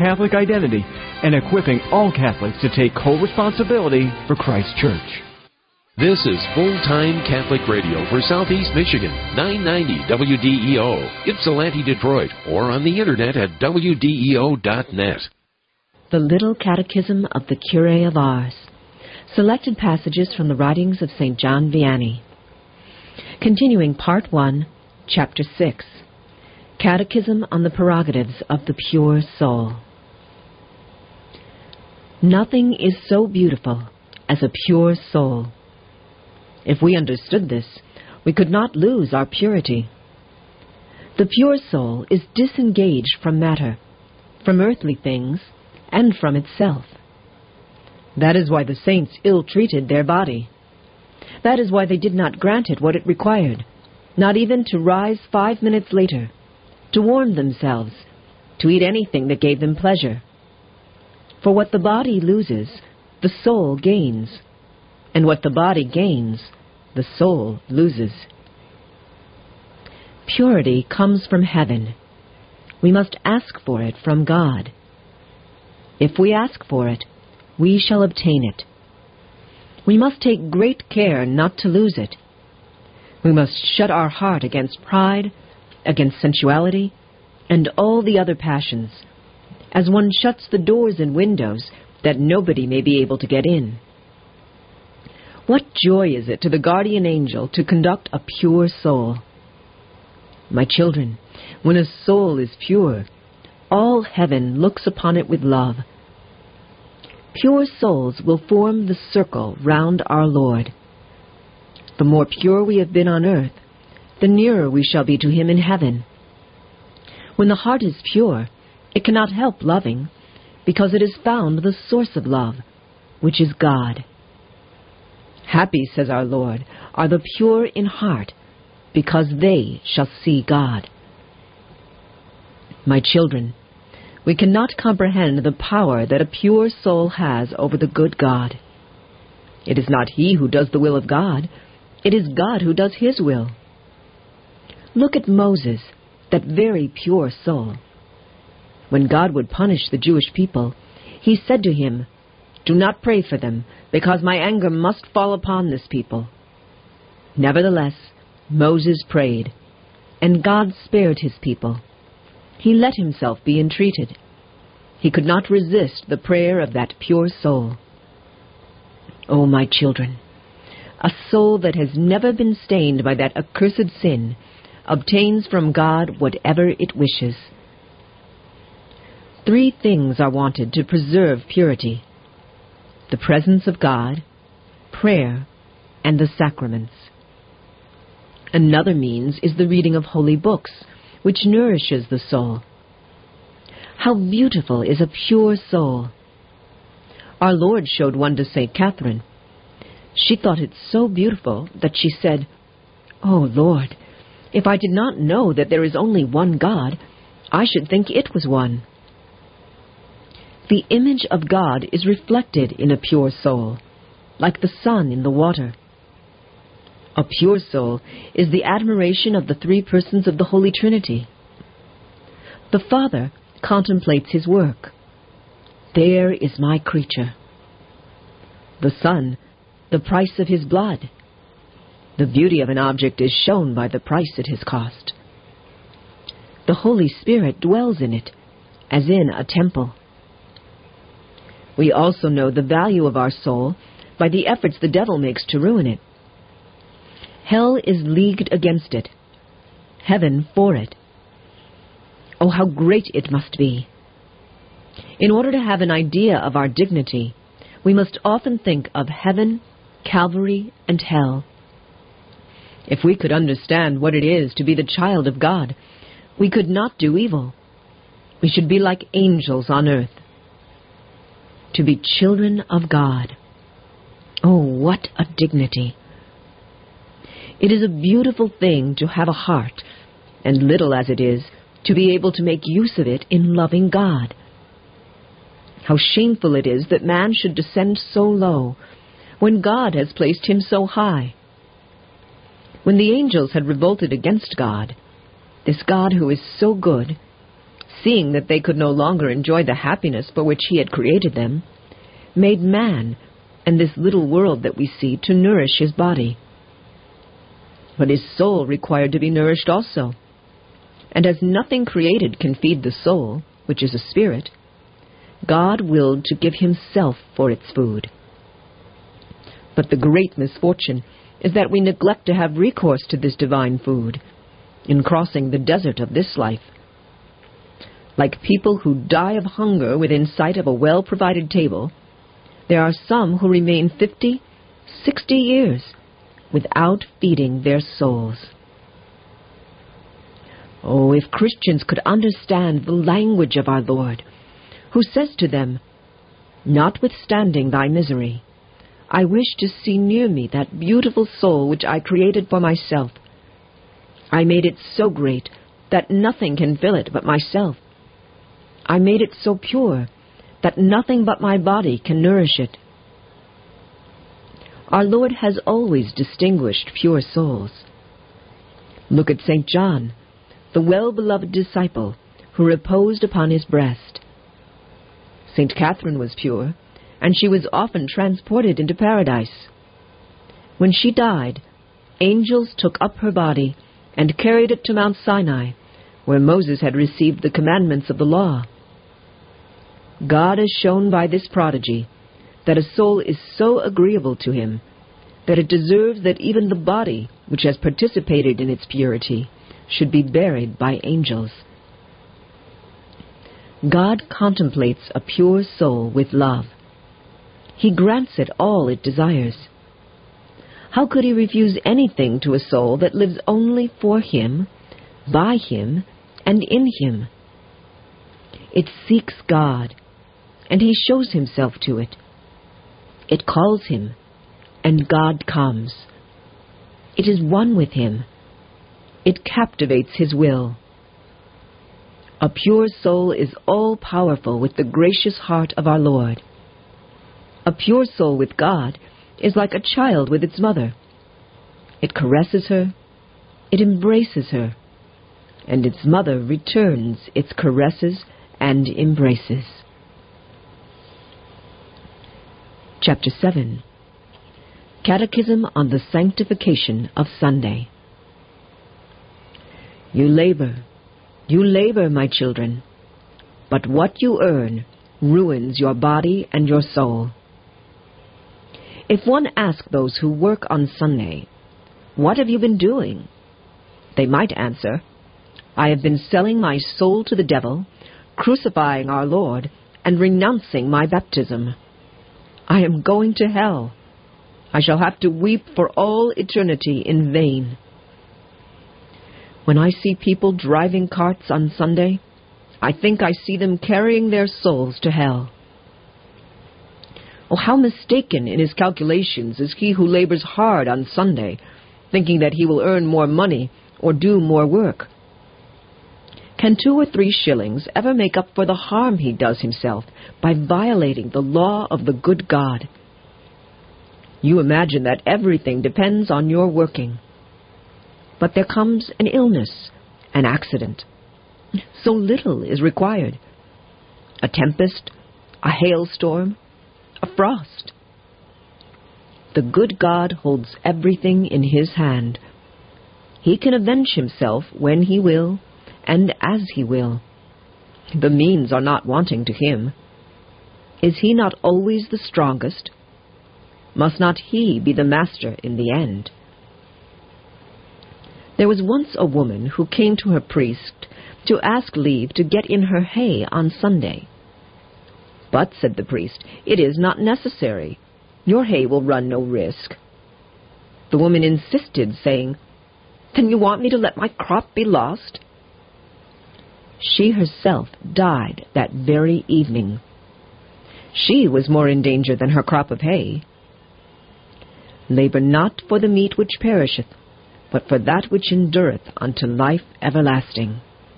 Catholic identity and equipping all Catholics to take co-responsibility for Christ's church. This is Full-Time Catholic Radio for Southeast Michigan, 990 WDEO, Ypsilanti, Detroit, or on the internet at WDEO.net. The Little Catechism of the Curé of Ars. Selected passages from the writings of St. John Vianney. Continuing Part 1, Chapter 6. Catechism on the Prerogatives of the Pure Soul. Nothing is so beautiful as a pure soul. If we understood this, we could not lose our purity. The pure soul is disengaged from matter, from earthly things, and from itself. That is why the saints ill-treated their body. That is why they did not grant it what it required, not even to rise 5 minutes later, to warm themselves, to eat anything that gave them pleasure. For what the body loses, the soul gains, and what the body gains, the soul loses. Purity comes from heaven. We must ask for it from God. If we ask for it, we shall obtain it. We must take great care not to lose it. We must shut our heart against pride, against sensuality, and all the other passions, as one shuts the doors and windows that nobody may be able to get in. What joy is it to the guardian angel to conduct a pure soul? My children, when a soul is pure, all heaven looks upon it with love. Pure souls will form the circle round our Lord. The more pure we have been on earth, the nearer we shall be to Him in heaven. When the heart is pure, it cannot help loving, because it has found the source of love, which is God. Happy, says our Lord, are the pure in heart, because they shall see God. My children, we cannot comprehend the power that a pure soul has over the good God. It is not he who does the will of God. It is God who does His will. Look at Moses, that very pure soul. When God would punish the Jewish people, He said to him, "Do not pray for them, because my anger must fall upon this people." Nevertheless, Moses prayed, and God spared His people. He let himself be entreated. He could not resist the prayer of that pure soul. Oh, my children, a soul that has never been stained by that accursed sin obtains from God whatever it wishes. 3 things are wanted to preserve purity: the presence of God, prayer, and the sacraments. Another means is the reading of holy books, which nourishes the soul. How beautiful is a pure soul! Our Lord showed one to St. Catherine. She thought it so beautiful that she said, "Oh, Lord, if I did not know that there is only one God, I should think it was one." The image of God is reflected in a pure soul, like the sun in the water. A pure soul is the admiration of the 3 persons of the Holy Trinity. The Father contemplates His work. There is my creature. The Son, the price of His blood. The beauty of an object is shown by the price it has cost. The Holy Spirit dwells in it, as in a temple. We also know the value of our soul by the efforts the devil makes to ruin it. Hell is leagued against it, heaven for it. Oh, how great it must be! In order to have an idea of our dignity, we must often think of heaven, Calvary, and hell. If we could understand what it is to be the child of God, we could not do evil. We should be like angels on earth. To be children of God. Oh, what a dignity! It is a beautiful thing to have a heart, and little as it is, to be able to make use of it in loving God. How shameful it is that man should descend so low, when God has placed him so high. When the angels had revolted against God, this God who is so good, seeing that they could no longer enjoy the happiness for which he had created them, made man and this little world that we see to nourish his body. But his soul required to be nourished also. And as nothing created can feed the soul, which is a spirit, God willed to give himself for its food. But the great misfortune is that we neglect to have recourse to this divine food in crossing the desert of this life. Like people who die of hunger within sight of a well-provided table, there are some who remain 50, 60 years without feeding their souls. Oh, if Christians could understand the language of our Lord, who says to them, "Notwithstanding thy misery, I wish to see near me that beautiful soul which I created for myself. I made it so great that nothing can fill it but myself. I made it so pure that nothing but my body can nourish it." Our Lord has always distinguished pure souls. Look at St. John, the well-beloved disciple who reposed upon his breast. St. Catherine was pure, and she was often transported into paradise. When she died, angels took up her body and carried it to Mount Sinai, where Moses had received the commandments of the law. God has shown by this prodigy that a soul is so agreeable to him that it deserves that even the body, which has participated in its purity, should be buried by angels. God contemplates a pure soul with love. He grants it all it desires. How could he refuse anything to a soul that lives only for him, by him, and in him? It seeks God, and he shows himself to it. It calls him, and God comes. It is one with him. It captivates his will. A pure soul is all-powerful with the gracious heart of our Lord. A pure soul with God is like a child with its mother. It caresses her, it embraces her, and its mother returns its caresses and embraces. Chapter 7. Catechism on the Sanctification of Sunday. You labor, my children, but what you earn ruins your body and your soul. If one asks those who work on Sunday, "What have you been doing?" they might answer, "I have been selling my soul to the devil, crucifying our Lord, and renouncing my baptism. I am going to hell. I shall have to weep for all eternity in vain." When I see people driving carts on Sunday, I think I see them carrying their souls to hell. Oh, how mistaken in his calculations is he who labors hard on Sunday, thinking that he will earn more money or do more work. Can 2 or 3 shillings ever make up for the harm he does himself by violating the law of the good God? You imagine that everything depends on your working. But there comes an illness, an accident. So little is required. A tempest, a hailstorm, a frost. The good God holds everything in his hand. He can avenge himself when he will and as he will. The means are not wanting to him. Is he not always the strongest? Must not he be the master in the end? There was once a woman who came to her priest to ask leave to get in her hay on Sunday. "But," said the priest, "it is not necessary. Your hay will run no risk." The woman insisted, saying, "Then you want me to let my crop be lost?" She herself died that very evening. She was more in danger than her crop of hay. Labor not for the meat which perisheth, but for that which endureth unto life everlasting.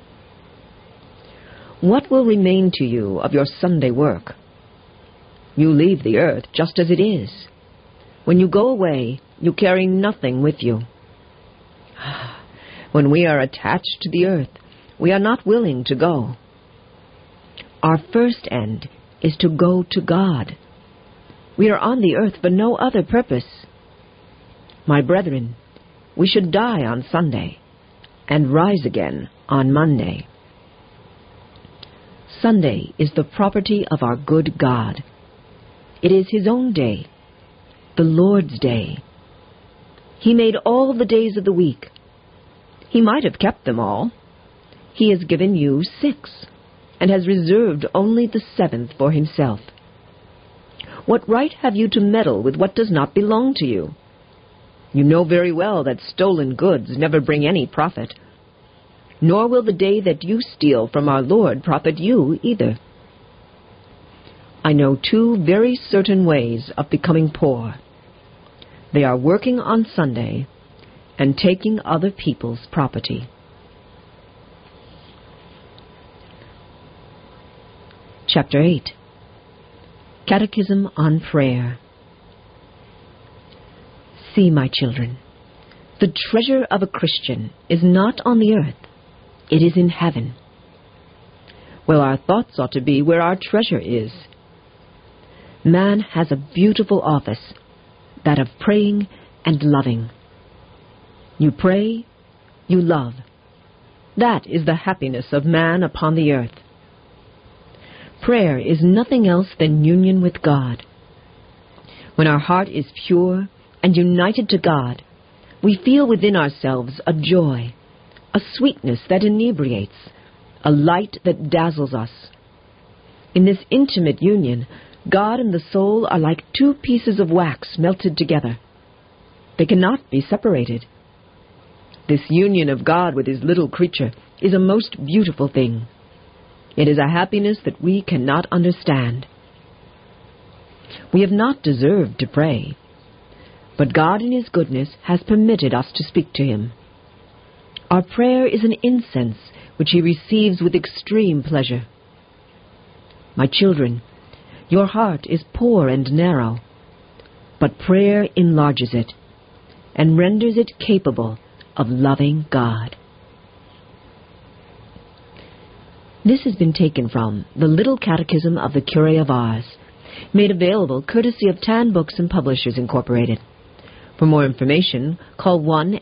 What will remain to you of your Sunday work? You leave the earth just as it is. When you go away, you carry nothing with you. When we are attached to the earth, we are not willing to go. Our first end is to go to God. We are on the earth for no other purpose. My brethren, we should die on Sunday and rise again on Monday. Sunday is the property of our good God. It is His own day, the Lord's day. He made all the days of the week. He might have kept them all. He has given you 6, and has reserved only the 7th for Himself. What right have you to meddle with what does not belong to you? You know very well that stolen goods never bring any profit. Nor will the day that you steal from our Lord profit you either. I know 2 very certain ways of becoming poor. They are working on Sunday and taking other people's property. Chapter 8. Catechism on Prayer. See, my children, the treasure of a Christian is not on the earth, it is in heaven. Well, our thoughts ought to be where our treasure is. Man has a beautiful office, that of praying and loving. You pray, you love. That is the happiness of man upon the earth. Prayer is nothing else than union with God. When our heart is pure and united to God, we feel within ourselves a joy, a sweetness that inebriates, a light that dazzles us. In this intimate union, God and the soul are like 2 pieces of wax melted together. They cannot be separated. This union of God with His little creature is a most beautiful thing. It is a happiness that we cannot understand. We have not deserved to pray, but God in His goodness has permitted us to speak to Him. Our prayer is an incense which He receives with extreme pleasure. My children, your heart is poor and narrow, but prayer enlarges it and renders it capable of loving God. This has been taken from the Little Catechism of the Curé of Ars, made available courtesy of Tan Books and Publishers, Incorporated. For more information, call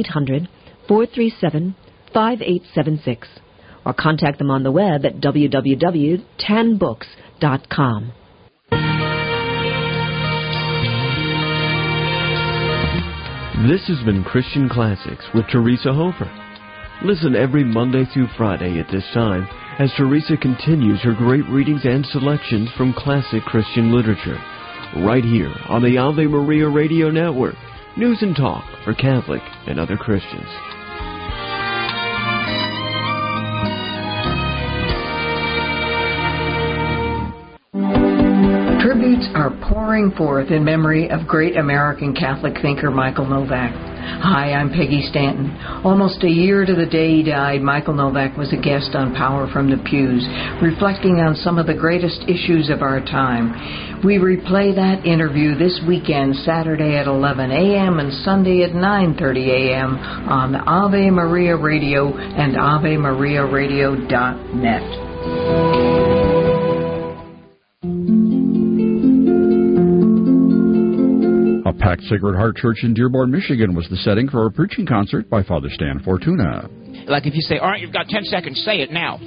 1-800-437-5876 or contact them on the web at www.tanbooks.com. This has been Christian Classics with Teresa Hofer. Listen every Monday through Friday at this time as Teresa continues her great readings and selections from classic Christian literature, right here on the Ave Maria Radio Network, news and talk for Catholic and other Christians. Tributes are pouring forth in memory of great American Catholic thinker Michael Novak. Hi, I'm Peggy Stanton. Almost a year to the day he died, Michael Novak was a guest on Power from the Pews, reflecting on some of the greatest issues of our time. We replay that interview this weekend, Saturday at 11 a.m. and Sunday at 9:30 a.m. on Ave Maria Radio and AveMariaRadio.net. Packed Sacred Heart Church in Dearborn, Michigan was the setting for a preaching concert by Father Stan Fortuna. Like if you say, all right, you've got 10 seconds, say it now.